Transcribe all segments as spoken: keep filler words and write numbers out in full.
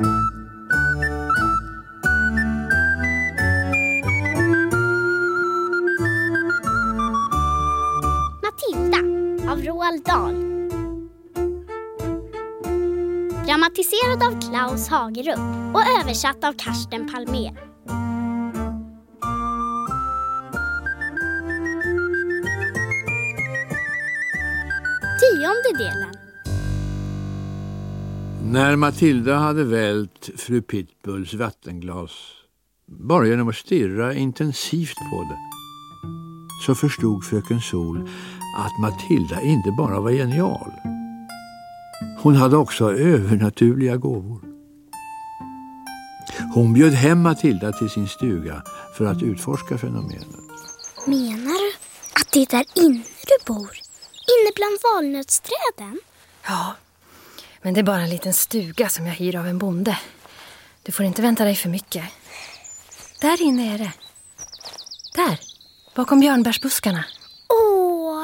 Matilda av Roald Dahl. Dramatiserad av Klaus Hagerup och översatt av Karsten Palmér. Tionde delen. När Matilda hade vält fru Pitbulls vattenglas, bara genom att stirra intensivt på det, så förstod fröken Sol att Matilda inte bara var genial. Hon hade också övernaturliga gåvor. Hon bjöd hem Matilda till sin stuga för att utforska fenomenet. Menar du att det är inne du bor? Inne bland valnötsträden? Ja, men det är bara en liten stuga som jag hyr av en bonde. Du får inte vänta dig för mycket. Där inne är det. Där, bakom björnbärsbuskarna. Åh!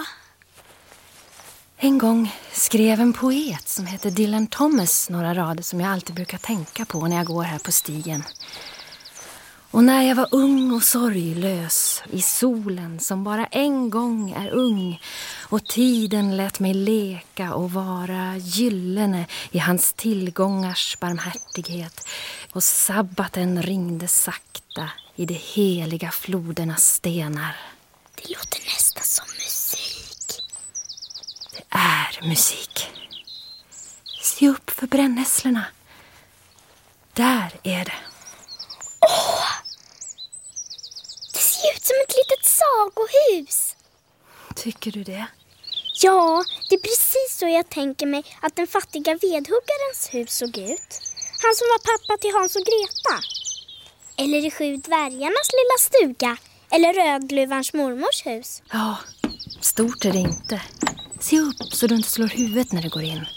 En gång skrev en poet som heter Dylan Thomas några rader som jag alltid brukar tänka på när jag går här på stigen. Och när jag var ung och sorglös i solen som bara en gång är ung, och tiden lät mig leka och vara gyllene i hans tillgångars barmhärtighet, och sabbaten ringde sakta i de heliga flodernas stenar. Det låter nästan som musik. Det är musik. Se upp för brännässlorna. Där är det. Åh! Det ser ut som ett litet sagohus. Tycker du det? Ja, det är precis så jag tänker mig att den fattiga vedhuggarens hus såg ut. Han som var pappa till Hans och Greta. Eller de sju dvärgarnas lilla stuga. Eller Rödgluvans mormors hus. Ja, stort är det inte. Se upp så du inte slår huvudet när du går in.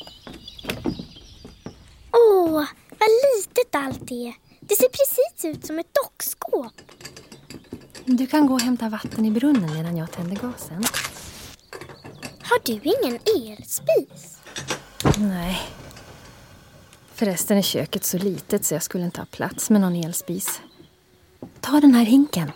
Åh, vad litet allt är. Det ser precis ut som ett dockskåp. Du kan gå och hämta vatten i brunnen medan jag tänder gasen. Har du ingen elspis? Nej. Förresten är köket så litet så jag skulle inte ha plats med någon elspis. Ta den här hinken.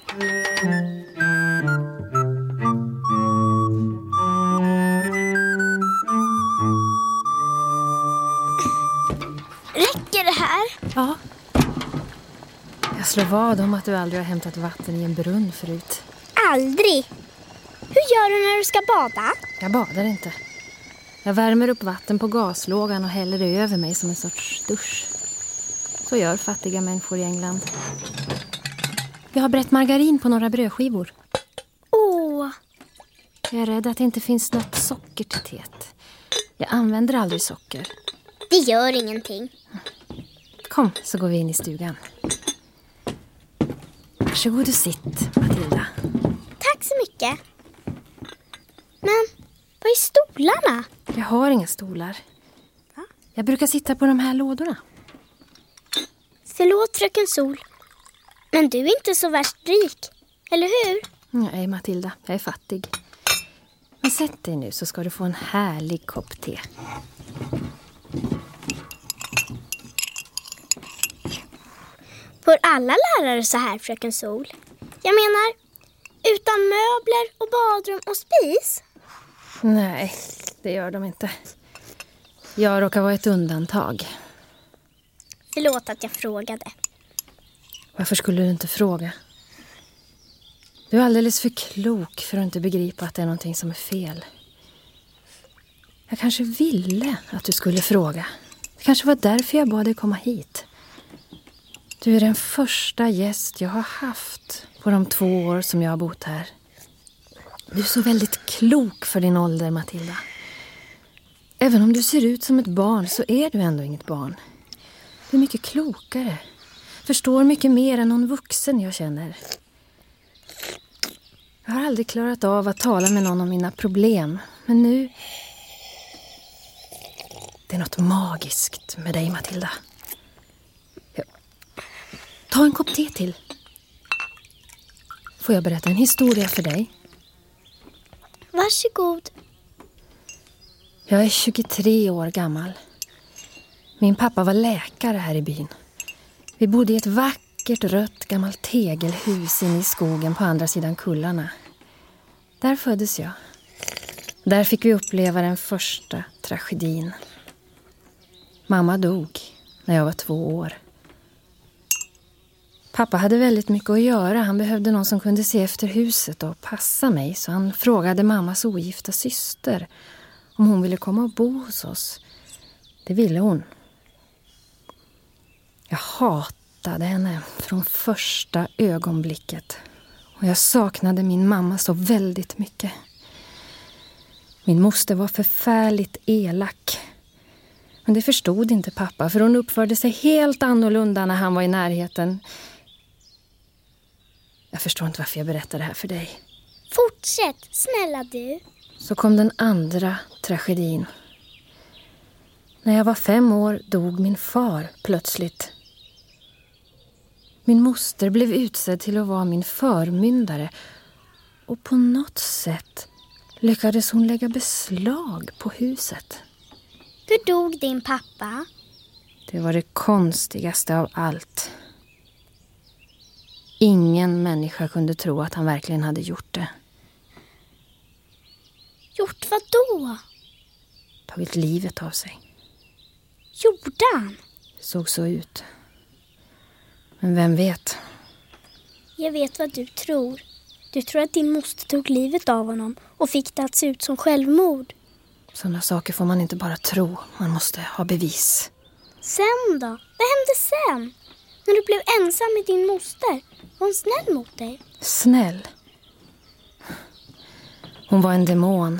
Räcker det här? Ja. Jag slår vad om att du aldrig har hämtat vatten i en brunn förut. Aldrig. Hur gör du när du ska bada? Jag badar inte. Jag värmer upp vatten på gaslågan och häller det över mig som en sorts dusch. Så gör fattiga människor i England. Jag har brett margarin på några brödskivor. Åh. Jag är rädd att det inte finns något socker till teet. Jag använder aldrig socker. Det gör ingenting. Kom, så går vi in i stugan. Varsågod och sitt, Matilda. Tack så mycket. Men vad är stolarna? Jag har inga stolar. Jag brukar sitta på de här lådorna. Förlåt, fröken Sol. Men du är inte så värst rik, eller hur? Nej, Matilda, jag är fattig. Men sätt dig nu så ska du få en härlig kopp te. Får alla lärare så här, fröken Sol? Jag menar, utan möbler och badrum och spis? Nej, det gör de inte. Jag råkar vara ett undantag. Förlåt att jag frågade. Varför skulle du inte fråga? Du är alldeles för klok för att inte begripa att det är någonting som är fel. Jag kanske ville att du skulle fråga. Det kanske var därför jag bad dig komma hit. Du är den första gäst jag har haft på de två år som jag har bott här. Du är så väldigt klok för din ålder, Matilda. Även om du ser ut som ett barn så är du ändå inget barn. Du är mycket klokare. Förstår mycket mer än någon vuxen jag känner. Jag har aldrig klarat av att tala med någon om mina problem. Men nu... Det är något magiskt med dig, Matilda. Ja. Ta en kopp te till. Får jag berätta en historia för dig? Varsågod. Jag är tjugotre år gammal. Min pappa var läkare här i byn. Vi bodde i ett vackert rött gammalt tegelhus inne i skogen på andra sidan kullarna. Där föddes jag. Där fick vi uppleva den första tragedin. Mamma dog när jag var två år. Pappa hade väldigt mycket att göra. Han behövde någon som kunde se efter huset och passa mig. Så han frågade mammas ogifta syster om hon ville komma och bo hos oss. Det ville hon. Jag hatade henne från första ögonblicket. Och jag saknade min mamma så väldigt mycket. Min moster var förfärligt elak. Men det förstod inte pappa, för hon uppförde sig helt annorlunda när han var i närheten. Jag förstår inte varför jag berättar det här för dig. Fortsätt, snälla du. Så kom den andra tragedin. När jag var fem år dog min far plötsligt. Min moster blev utsedd till att vara min förmyndare. Och på något sätt lyckades hon lägga beslag på huset. Hur dog din pappa? Det var det konstigaste av allt. Ingen människa kunde tro att han verkligen hade gjort det. Gjort vad då? Tagit livet av sig. Gjorde han? Det såg så ut. Men vem vet? Jag vet vad du tror. Du tror att din moster tog livet av honom och fick det att se ut som självmord. Sådana saker får man inte bara tro. Man måste ha bevis. Sen då? Vad hände sen? När du blev ensam med din moster. Var hon snäll mot dig? Snäll? Hon var en demon.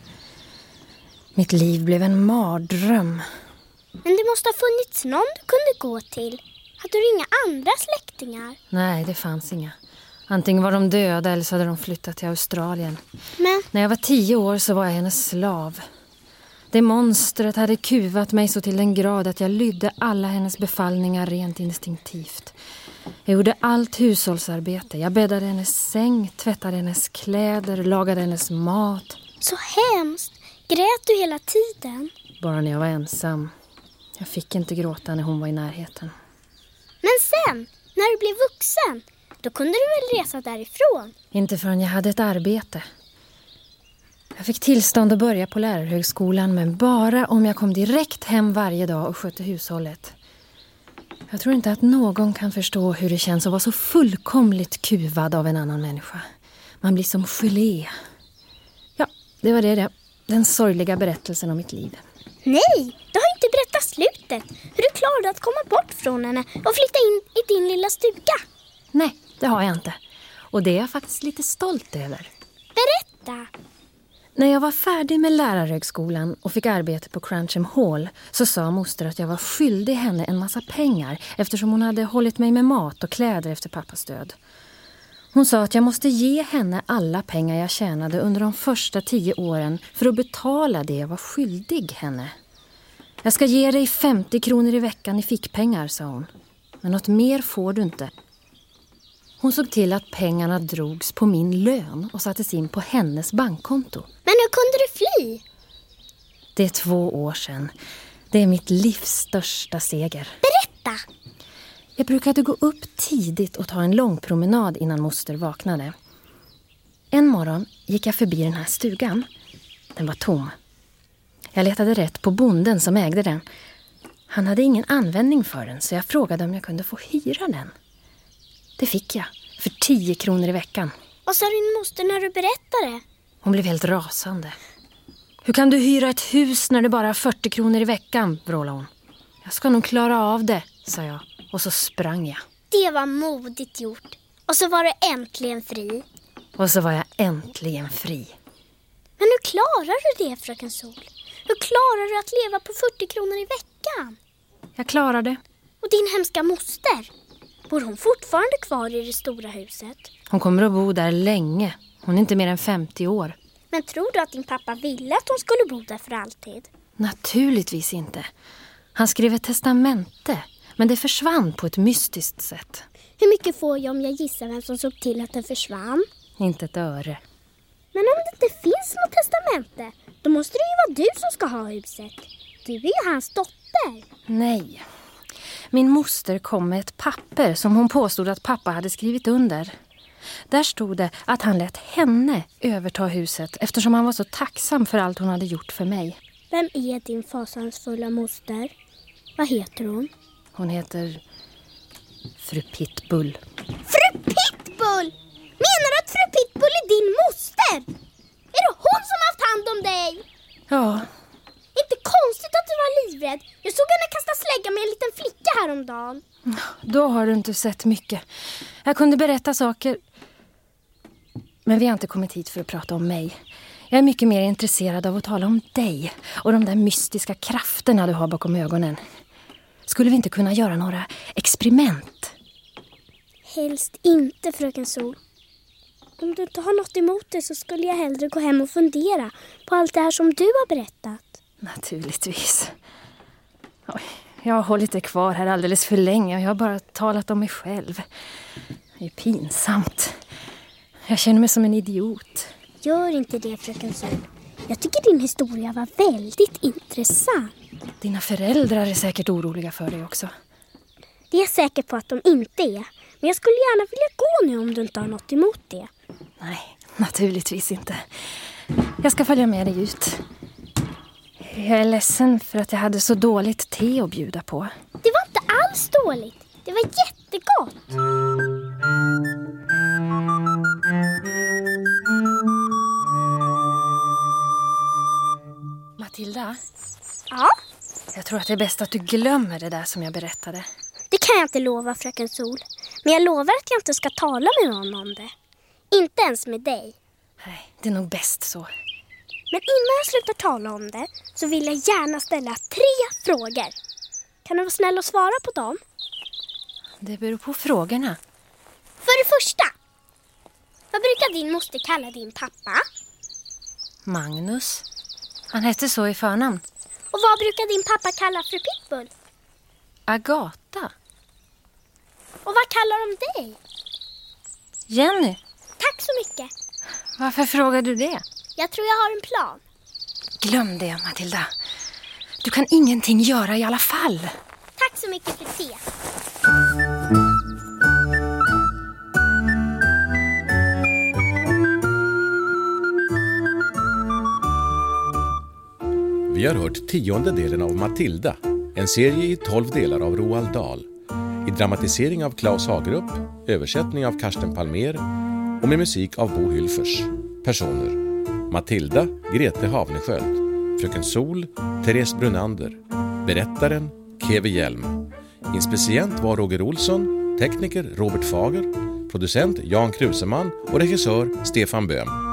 Mitt liv blev en mardröm. Men det måste ha funnits någon du kunde gå till. Hade du inga andra släktingar? Nej, det fanns inga. Antingen var de döda eller så hade de flyttat till Australien. Men när jag var tio år så var jag hennes slav. Det monstret hade kuvat mig så till den grad att jag lydde alla hennes befallningar rent instinktivt. Jag gjorde allt hushållsarbete. Jag bäddade hennes säng, tvättade hennes kläder, lagade hennes mat. Så hemskt! Grät du hela tiden? Bara när jag var ensam. Jag fick inte gråta när hon var i närheten. Men sen, när du blev vuxen, då kunde du väl resa därifrån? Inte förrän jag hade ett arbete. Jag fick tillstånd att börja på lärarhögskolan, men bara om jag kom direkt hem varje dag och skötte hushållet. Jag tror inte att någon kan förstå hur det känns att vara så fullkomligt kuvad av en annan människa. Man blir som gelé. Ja, det var det det. Den sorgliga berättelsen om mitt liv. Nej, du har inte berättat slutet. Hur du klarade att komma bort från henne och flytta in i din lilla stuga. Nej, det har jag inte. Och det är jag faktiskt lite stolt över. Berätta! När jag var färdig med lärarhögskolan och fick arbete på Crunchem Hall så sa moster att jag var skyldig henne en massa pengar eftersom hon hade hållit mig med mat och kläder efter pappas död. Hon sa att jag måste ge henne alla pengar jag tjänade under de första tio åren för att betala det jag var skyldig henne. Jag ska ge dig femtio kronor i veckan i fickpengar, sa hon. Men något mer får du inte. Hon såg till att pengarna drogs på min lön och sattes in på hennes bankkonto. Men hur kunde du fly? Det är två år sedan. Det är mitt livs största seger. Berätta! Jag brukade gå upp tidigt och ta en lång promenad innan moster vaknade. En morgon gick jag förbi den här stugan. Den var tom. Jag letade rätt på bonden som ägde den. Han hade ingen användning för den så jag frågade om jag kunde få hyra den. Det fick jag, för tio kronor i veckan. Vad sa din moster när du berättade? Hon blev helt rasande. Hur kan du hyra ett hus när det bara är fyrtio kronor i veckan, vrålade hon. Jag ska nog klara av det, sa jag. Och så sprang jag. Det var modigt gjort. Och så var du äntligen fri. Och så var jag äntligen fri. Men hur klarar du det, fröken Sol? Hur klarar du att leva på fyrtio kronor i veckan? Jag klarade. Och din hemska moster? Bor hon fortfarande kvar i det stora huset? Hon kommer att bo där länge. Hon är inte mer än femtio år. Men tror du att din pappa ville att hon skulle bo där för alltid? Naturligtvis inte. Han skrev ett testamente. Men det försvann på ett mystiskt sätt. Hur mycket får jag om jag gissar vem som såg till att det försvann? Inte ett öre. Men om det inte finns något testamente, då måste det ju vara du som ska ha huset. Du är ju hans dotter. papper? Nej. Min moster kom med ett papper som hon påstod att pappa hade skrivit under. Där stod det att han lät henne överta huset eftersom han var så tacksam för allt hon hade gjort för mig. Vem är din fasansfulla moster? Vad heter hon? Hon heter Fru Pitbull. Fru Pitbull! Menar du att Fru Pitbull är din moster? Är det hon som har haft hand om dig? Ja. Inte konstigt att du var livrädd. Jag såg henne kasta slägga med en liten flicka häromdagen. Då har du inte sett mycket. Jag kunde berätta saker. Men vi har inte kommit hit för att prata om mig. Jag är mycket mer intresserad av att tala om dig och de där mystiska krafterna du har bakom ögonen. Skulle vi inte kunna göra några experiment? Helst inte, fröken Sol. Om du inte har något emot det så skulle jag hellre gå hem och fundera på allt det här som du har berättat. Naturligtvis. Oj, jag har hållit det kvar här alldeles för länge och jag har bara talat om mig själv. Det är pinsamt. Jag känner mig som en idiot. Gör inte det, fröken Sol. Jag tycker din historia var väldigt intressant. Dina föräldrar är säkert oroliga för dig också. Det är jag säker på att de inte är. Men jag skulle gärna vilja gå nu om du inte har något emot det. Nej, naturligtvis inte. Jag ska följa med dig ut. Jag är ledsen för att jag hade så dåligt te att bjuda på. Det var inte alls dåligt. Det var jättegott. Matilda? Ja? Jag tror att det är bäst att du glömmer det där som jag berättade. Det kan jag inte lova, fröken Sol. Men jag lovar att jag inte ska tala med någon om det. Inte ens med dig. Nej, det är nog bäst så. Men innan jag slutar tala om det så vill jag gärna ställa tre frågor. Kan du vara snäll och svara på dem? Det beror på frågorna. För det första. Vad brukar din moster kalla din pappa? Magnus. Han hette så i förnamn. Och vad brukar din pappa kalla Fru Pitbull? Agata. Och vad kallar de dig? Jenny. Tack så mycket. Varför frågar du det? Jag tror jag har en plan. Glöm det, Matilda. Du kan ingenting göra i alla fall. Tack så mycket för te. Vi har hört tionde delen av Matilda, en serie i tolv delar av Roald Dahl. I dramatisering av Claes Hagerup, översättning av Karsten Palmer och med musik av Bo Hylfers. Personer: Matilda, Grete Havnesköld. Fröken Sol, Therese Brunander. Berättaren, Keve Hjelm. Inspicient var Roger Olsson, tekniker Robert Fager, producent Jan Kruseman och regissör Stefan Böhm.